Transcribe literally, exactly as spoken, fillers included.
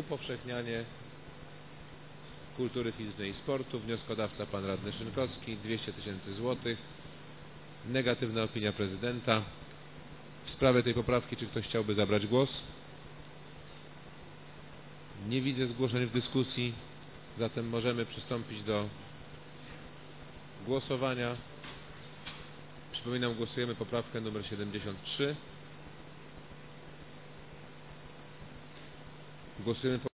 upowszechnianie kultury fizycznej i sportu. Wnioskodawca pan radny Szynkowski, dwieście tysięcy złotych. Negatywna opinia prezydenta. W sprawie tej poprawki czy ktoś chciałby zabrać głos? Nie widzę zgłoszeń w dyskusji, zatem możemy przystąpić do głosowania. Przypominam, głosujemy poprawkę numer siedemdziesiąt trzy. Głosujemy